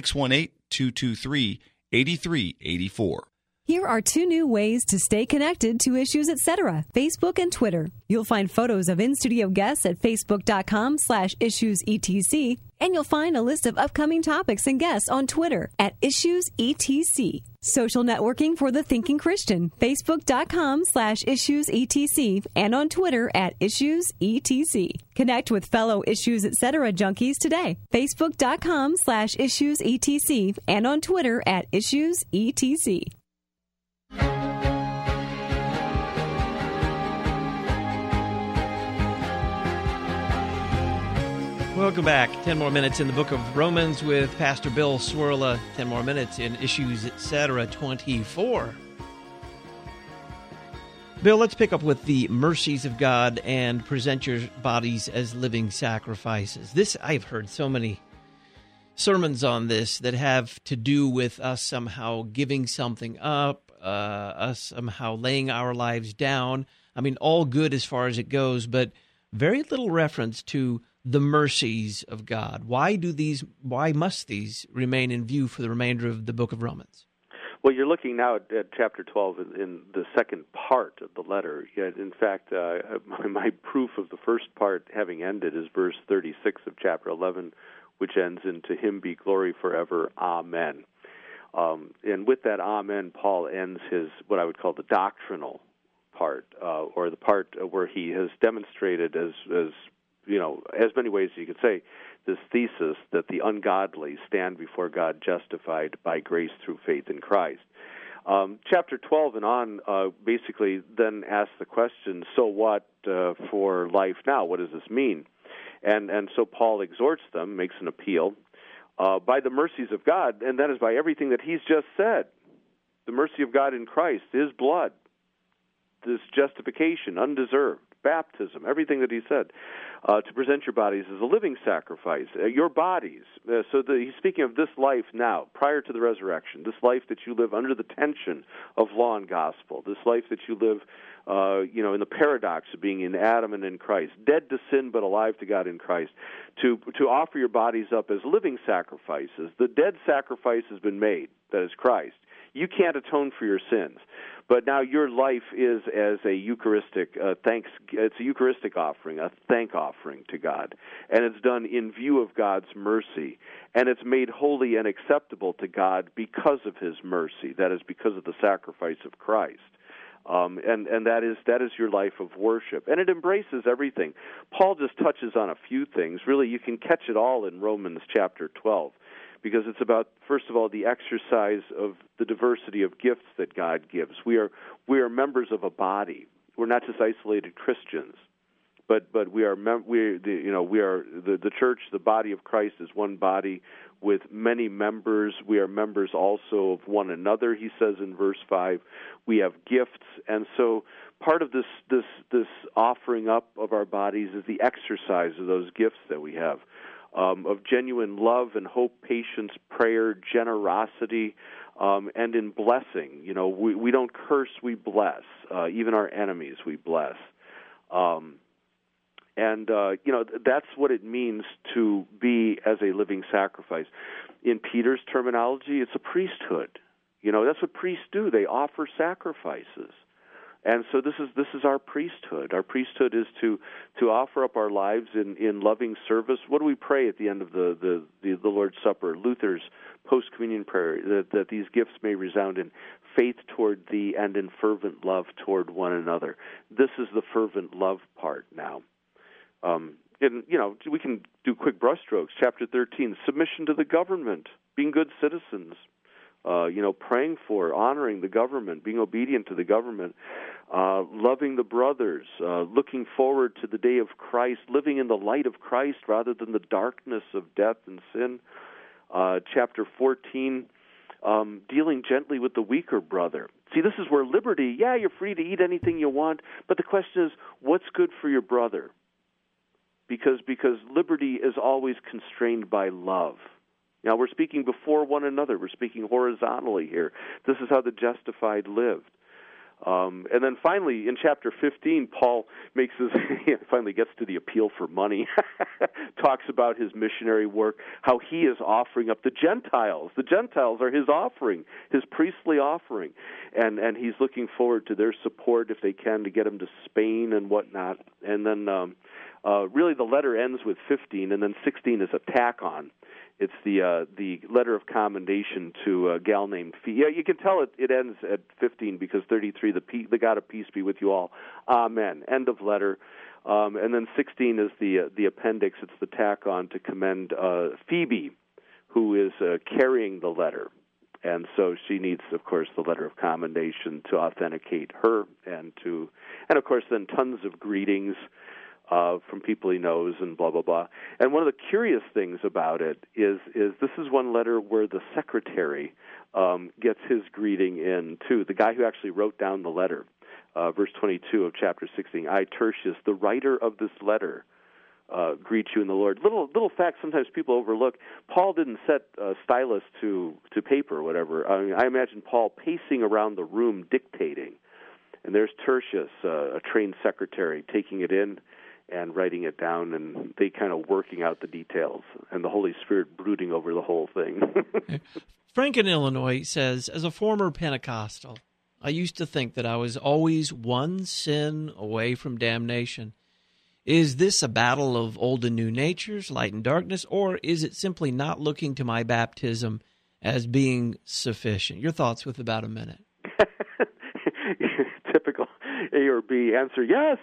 618-223-8384. Here are 2 new ways to stay connected to Issues, Etc. Facebook and Twitter. You'll find photos of in-studio guests at facebook.com/issuesetc, and you'll find a list of upcoming topics and guests on Twitter at issuesetc. Social networking for the thinking Christian, facebook.com/issuesetc, and on Twitter at issuesetc. Connect with fellow Issues, Etc. junkies today. Facebook.com/issuesetc, and on Twitter at issuesetc. Welcome back. 10 more minutes in the book of Romans with Pastor Bill Cwirla. 10 more minutes in Issues, Etc. 24. Bill, let's pick up with the mercies of God and present your bodies as living sacrifices. This, I've heard so many sermons on this that have to do with us somehow giving something up, us somehow laying our lives down. I mean, all good as far as it goes, but very little reference to the mercies of God. Why must these remain in view for the remainder of the book of Romans? Well, you're looking now at chapter 12 in the second part of the letter. In fact, my proof of the first part having ended is verse 36 of chapter 11, which ends in, "To him be glory forever, amen." And with that amen, Paul ends his, what I would call the doctrinal part, or the part where he has demonstrated as many ways as you could say, this thesis that the ungodly stand before God justified by grace through faith in Christ. Chapter 12 and on basically then asks the question, so what for life now? What does this mean? And so Paul exhorts them, makes an appeal, by the mercies of God, and that is by everything that he's just said. The mercy of God in Christ, his blood, this justification, undeserved. baptism, everything that he said, to present your bodies as a living sacrifice, your bodies. He's speaking of this life now, prior to the resurrection, this life that you live under the tension of law and gospel, this life that you live in the paradox of being in Adam and in Christ, dead to sin but alive to God in Christ, to offer your bodies up as living sacrifices. The dead sacrifice has been made, that is Christ. You can't atone for your sins, but now your life is as a Eucharistic it's a Eucharistic offering, a thank offering to God, and it's done in view of God's mercy, and it's made holy and acceptable to God because of His mercy. That is because of the sacrifice of Christ. And that is your life of worship, and it embraces everything. Paul just touches on a few things. Really, you can catch it all in Romans chapter 12, because it's about, first of all, the exercise of the diversity of gifts that God gives. We are members of a body. We're not just isolated Christians, but we are the church. The body of Christ is one body with many members. We are members also of one another, he says in verse 5. We have gifts, and so part of this offering up of our bodies is the exercise of those gifts that we have, of genuine love and hope, patience, prayer, generosity, and in blessing. We don't curse, we bless. Even our enemies we bless. That's what it means to be as a living sacrifice. In Peter's terminology, it's a priesthood. That's what priests do. They offer sacrifices. And so this is our priesthood. Our priesthood is to offer up our lives in loving service. What do we pray at the end of the Lord's Supper? Luther's post-communion prayer, that these gifts may resound in faith toward Thee and in fervent love toward one another. This is the fervent love part now. We can do quick brushstrokes. Chapter 13, submission to the government, being good citizens, praying for, honoring the government, being obedient to the government, loving the brothers, looking forward to the day of Christ, living in the light of Christ rather than the darkness of death and sin. Chapter 14, dealing gently with the weaker brother. See, this is where liberty, you're free to eat anything you want, but the question is, what's good for your brother? Because liberty is always constrained by love. Now, we're speaking before one another. We're speaking horizontally here. This is how the justified lived. And then finally, in chapter 15, Paul finally gets to the appeal for money, talks about his missionary work, how he is offering up the Gentiles. The Gentiles are his offering, his priestly offering. And he's looking forward to their support, if they can, to get him to Spain and whatnot. And then really the letter ends with 15, and then 16 is a tack-on. It's the letter of commendation to a gal named Phoebe. Yeah, you can tell it ends at 15 because 33, the God of peace be with you all. Amen. End of letter. And then 16 is the appendix. It's the tack-on to commend Phoebe, who is carrying the letter. And so she needs, of course, the letter of commendation to authenticate her, and of course, then tons of greetings from people he knows, and blah, blah, blah. And one of the curious things about it is this is one letter where the secretary gets his greeting in, too, the guy who actually wrote down the letter. Verse 22 of chapter 16, I, Tertius, the writer of this letter, greet you in the Lord. Little fact sometimes people overlook. Paul didn't set stylus to paper or whatever. I imagine Paul pacing around the room dictating. And there's Tertius, a trained secretary, taking it in and writing it down, and they kind of working out the details, and the Holy Spirit brooding over the whole thing. Frank in Illinois says, as a former Pentecostal, I used to think that I was always one sin away from damnation. Is this a battle of old and new natures, light and darkness, or is it simply not looking to my baptism as being sufficient? Your thoughts with about a minute. Typical A or B answer, yes.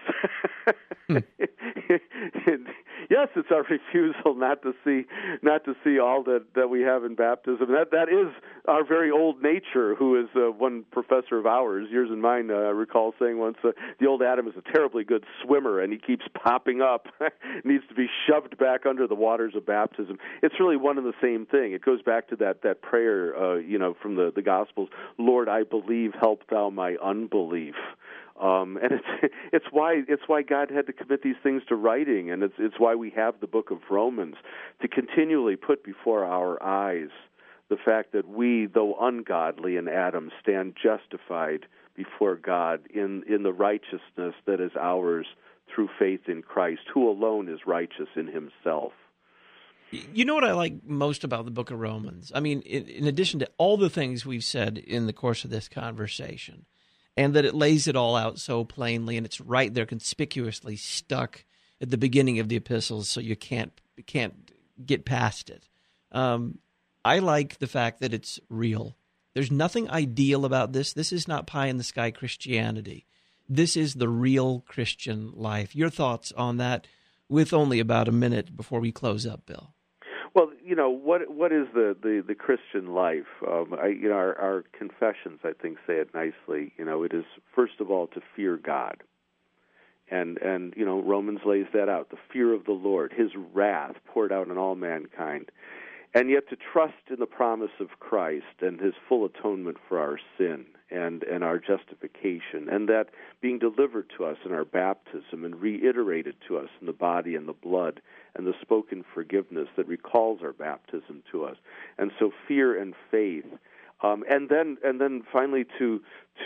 Yes, it's our refusal not to see all that we have in baptism. That is our very old nature, who is one professor of ours, yours and mine, I recall saying once, the old Adam is a terribly good swimmer, and he keeps popping up, needs to be shoved back under the waters of baptism. It's really one and the same thing. It goes back to that prayer, from the Gospels, Lord, I believe, help thou my unbelief. And it's why God had to commit these things to writing, and it's why we have the book of Romans, to continually put before our eyes the fact that we, though ungodly in Adam, stand justified before God in the righteousness that is ours through faith in Christ, who alone is righteous in himself. You know what I like most about the book of Romans? I mean, in addition to all the things we've said in the course of this conversation, and that it lays it all out so plainly, and it's right there conspicuously stuck at the beginning of the epistles, so you can't get past it. I like the fact that it's real. There's nothing ideal about this. This is not pie-in-the-sky Christianity. This is the real Christian life. Your thoughts on that with only about a minute before we close up, Bill? Well, what is the Christian life? Our confessions, I think, say it nicely. It is, first of all, to fear God. And Romans lays that out, the fear of the Lord, his wrath poured out on all mankind. And yet to trust in the promise of Christ and his full atonement for our sin and our justification, and that being delivered to us in our baptism and reiterated to us in the body and the blood and the spoken forgiveness that recalls our baptism to us. And so fear and faith. And then finally to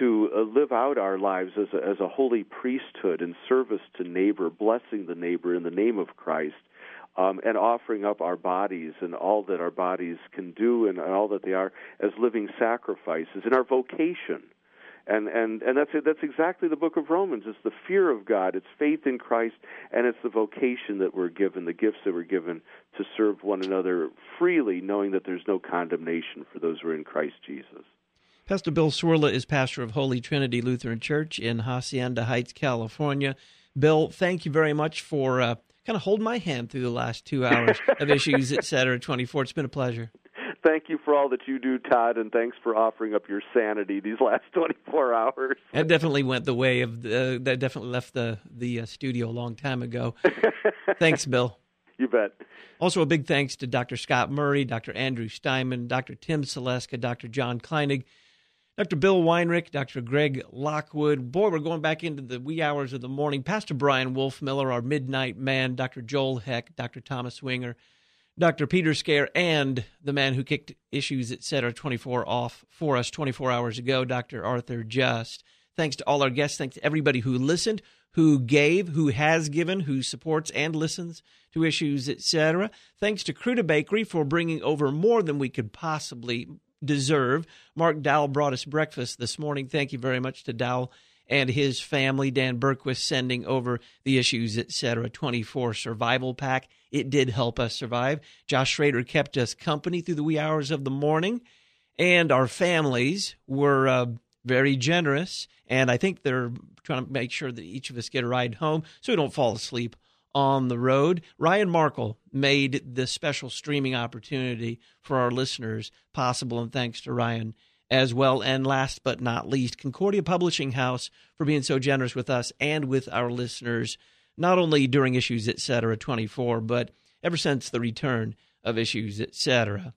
live out our lives as a holy priesthood in service to neighbor, blessing the neighbor in the name of Christ, and offering up our bodies and all that our bodies can do and all that they are as living sacrifices in our vocation. And that's exactly the book of Romans. It's the fear of God, it's faith in Christ, and it's the vocation that we're given, the gifts that we're given to serve one another freely, knowing that there's no condemnation for those who are in Christ Jesus. Pastor Bill Cwirla is pastor of Holy Trinity Lutheran Church in Hacienda Heights, California. Bill, thank you very much for kind of holding my hand through the last 2 hours of Issues, Etc. 24. It's been a pleasure. Thank you for all that you do, Todd, and thanks for offering up your sanity these last 24 hours. That definitely went the way of that definitely left the studio a long time ago. Thanks, Bill. You bet. Also, a big thanks to Dr. Scott Murray, Dr. Andrew Steinman, Dr. Tim Seleska, Dr. John Kleinig, Dr. Bill Weinrich, Dr. Greg Lockwood. Boy, we're going back into the wee hours of the morning. Pastor Brian Wolfmiller, our midnight man, Dr. Joel Heck, Dr. Thomas Winger, Dr. Peter Scare, and the man who kicked Issues, Etc. 24 off for us 24 hours ago, Dr. Arthur Just. Thanks to all our guests. Thanks to everybody who listened, who gave, who has given, who supports and listens to Issues, Etc. Thanks to Cruda Bakery for bringing over more than we could possibly deserve. Mark Dowell brought us breakfast this morning. Thank you very much to Dowell and his family. Dan Berquist sending over the Issues, Etc. 24 survival pack. It did help us survive. Josh Schrader kept us company through the wee hours of the morning, and our families were very generous, and I think they're trying to make sure that each of us get a ride home so we don't fall asleep on the road. Ryan Markle made this special streaming opportunity for our listeners possible, and thanks to Ryan as well. And last but not least, Concordia Publishing House for being so generous with us and with our listeners, not only during Issues, Etc. 24, but ever since the return of Issues, Etc.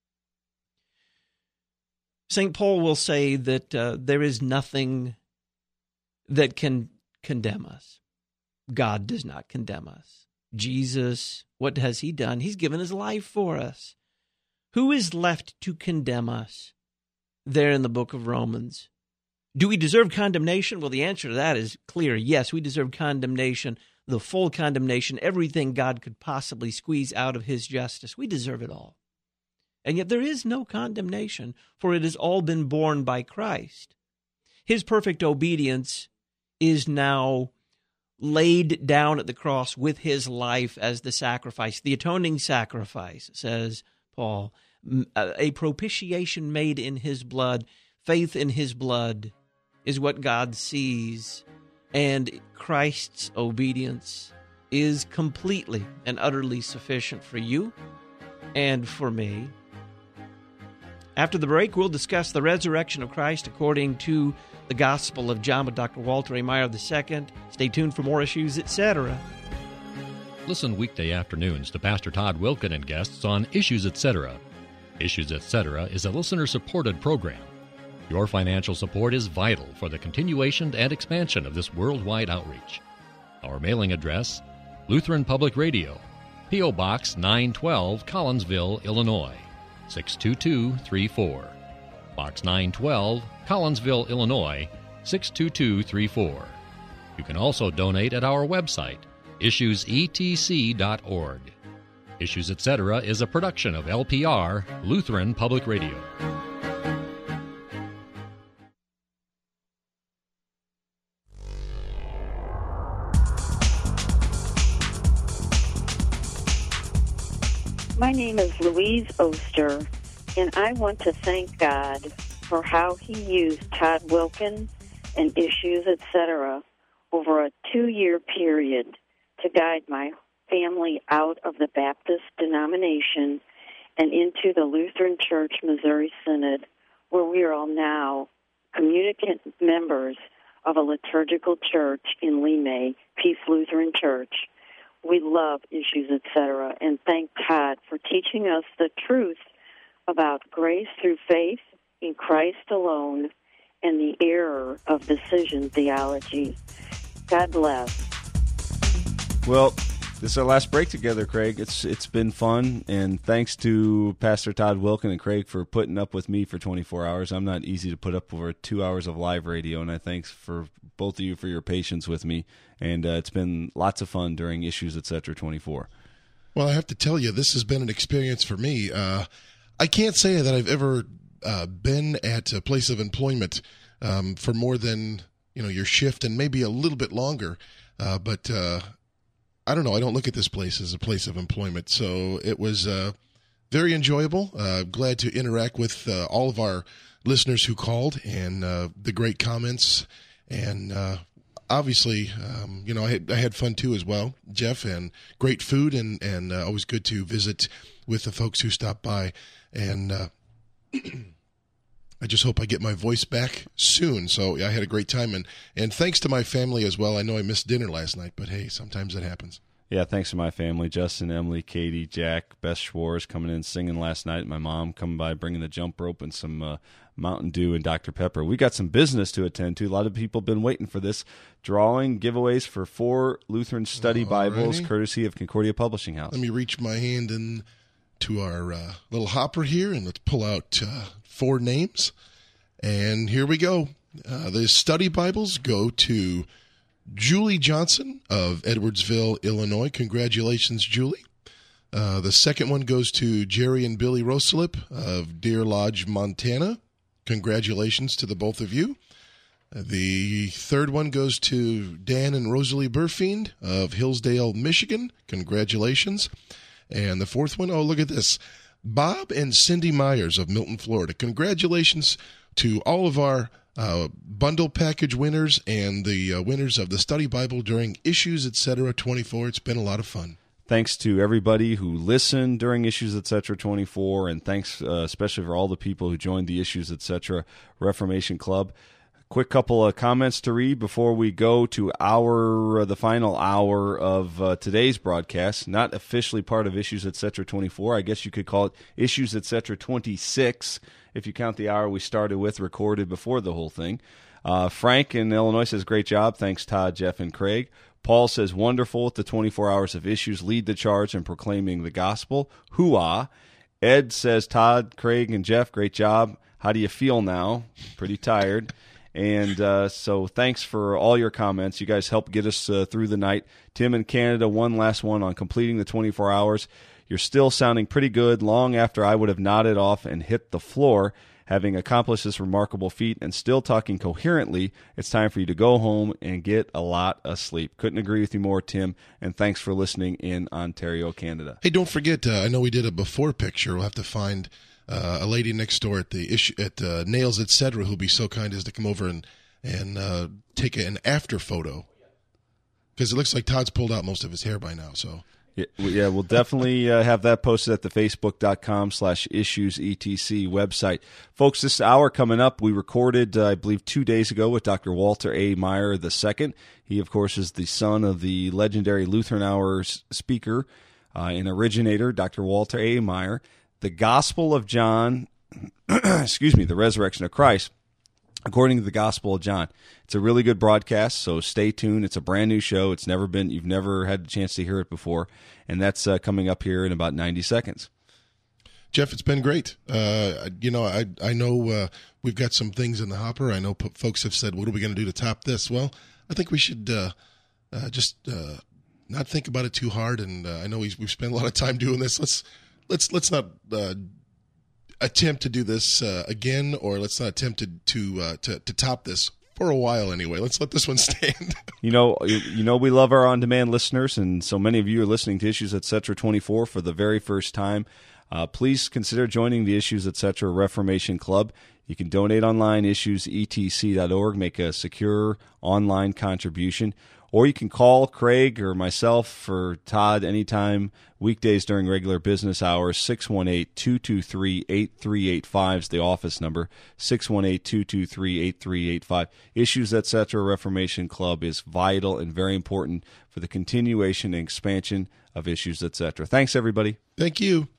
St. Paul will say that there is nothing that can condemn us. God does not condemn us. Jesus, what has he done? He's given his life for us. Who is left to condemn us? There in the book of Romans. Do we deserve condemnation? Well, the answer to that is clear. Yes, we deserve condemnation, the full condemnation, everything God could possibly squeeze out of his justice. We deserve it all. And yet there is no condemnation, for it has all been borne by Christ. His perfect obedience is now laid down at the cross with his life as the sacrifice, the atoning sacrifice, says Paul, a propitiation made in his blood. Faith in his blood is what God sees, and Christ's obedience is completely and utterly sufficient for you and for me. After the break, we'll discuss the resurrection of Christ according to the Gospel of John with Dr. Walter A. Meyer II. Stay tuned for more Issues, Etc. Listen weekday afternoons to Pastor Todd Wilken and guests on Issues, Etc. Issues, Etc. is a listener-supported program. Your financial support is vital for the continuation and expansion of this worldwide outreach. Our mailing address, Lutheran Public Radio, P.O. Box 912, Collinsville, Illinois, 62234. Box 912, Collinsville, Illinois, 62234. You can also donate at our website, issuesetc.org. Issues Etc. is a production of LPR, Lutheran Public Radio. My name is Louise Oster, and I want to thank God for how He used Todd Wilken and Issues Etc. over a 2-year period to guide my family out of the Baptist denomination and into the Lutheran Church Missouri Synod, where we are all now communicant members of a liturgical church in Limay, Peace Lutheran Church. We love Issues Etc. and thank Todd for teaching us the truth about grace through faith in Christ alone and the error of decision theology. God bless. Well, this is our last break together, Craig. It's been fun, and thanks to Pastor Todd Wilken and Craig for putting up with me for 24 hours. I'm not easy to put up over 2 hours of live radio, and I thanks for both of you for your patience with me. And it's been lots of fun during Issues Etc. 24. Well, I have to tell you, this has been an experience for me. I can't say that I've ever been at a place of employment for more than your shift and maybe a little bit longer. But I don't know. I don't look at this place as a place of employment. So it was very enjoyable. Glad to interact with all of our listeners who called and the great comments. And obviously, I had fun too as well, Jeff, and great food and always good to visit with the folks who stopped by. And I just hope I get my voice back soon. So I had a great time, and thanks to my family as well. I know I missed dinner last night, but hey, sometimes it happens. Yeah, thanks to my family, Justin, Emily, Katie, Jack, Beth Schwartz coming in singing last night, my mom coming by bringing the jump rope and some Mountain Dew and Dr. Pepper. We got some business to attend to. A lot of people have been waiting for this. Drawing giveaways for 4 Lutheran Study Bibles, courtesy of Concordia Publishing House. Let me reach my hand into our little hopper here, and let's pull out 4 names. And here we go. The study Bibles go to Julie Johnson of Edwardsville, Illinois. Congratulations, Julie. The second one goes to Jerry and Billy Rosalip of Deer Lodge, Montana. Congratulations to the both of you. The third one goes to Dan and Rosalie Burfiend of Hillsdale, Michigan. Congratulations. And the fourth one, oh, look at this. Bob and Cindy Myers of Milton, Florida. Congratulations to all of our bundle package winners and the winners of the Study Bible during Issues Etc. 24. It's been a lot of fun. Thanks to everybody who listened during Issues Etc. 24, and thanks especially for all the people who joined the Issues Etc. Reformation Club. Quick couple of comments to read before we go to the final hour of today's broadcast. Not officially part of Issues Etc. 24. I guess you could call it Issues Etc. 26 if you count the hour we started with recorded before the whole thing. Frank in Illinois says, great job. Thanks, Todd, Jeff, and Craig. Paul says, wonderful with the 24 hours of issues. Lead the charge in proclaiming the gospel. Hoo-ah. Ed says, Todd, Craig, and Jeff, great job. How do you feel now? Pretty tired. And so thanks for all your comments. You guys helped get us through the night. Tim in Canada, one last one on completing the 24 hours. You're still sounding pretty good long after I would have nodded off and hit the floor. Having accomplished this remarkable feat and still talking coherently, it's time for you to go home and get a lot of sleep. Couldn't agree with you more, Tim, and thanks for listening in Ontario, Canada. Hey, don't forget, I know we did a before picture. We'll have to find a lady next door at the Nails Etc. who'll be so kind as to come over and take an after photo, because it looks like Todd's pulled out most of his hair by now. So yeah, we'll definitely have that posted at the facebook.com/issuesetc website. Folks, this hour coming up, we recorded, I believe, 2 days ago with Dr. Walter A. Meyer II. He, of course, is the son of the legendary Lutheran Hour speaker and originator, Dr. Walter A. Meyer. The Gospel of John, the Resurrection of Christ, according to the Gospel of John. It's a really good broadcast, so stay tuned. It's a brand new show. You've never had the chance to hear it before, and that's coming up here in about 90 seconds. Jeff, it's been great. I know we've got some things in the hopper. I know folks have said, what are we going to do to top this? Well, I think we should just not think about it too hard. And I know we've spent a lot of time doing this. Let's not attempt to do this again, or let's not attempt to top this for a while anyway. Let's let this one stand. You know, we love our on-demand listeners, and so many of you are listening to Issues Etc. 24 for the very first time. Please consider joining the Issues Etc. Reformation Club. You can donate online, issuesetc.org, make a secure online contribution, or you can call Craig or myself or Todd anytime, weekdays during regular business hours. 618-223-8385 is the office number, 618-223-8385. Issues Etc. Reformation Club is vital and very important for the continuation and expansion of Issues Etc. Thanks, everybody. Thank you.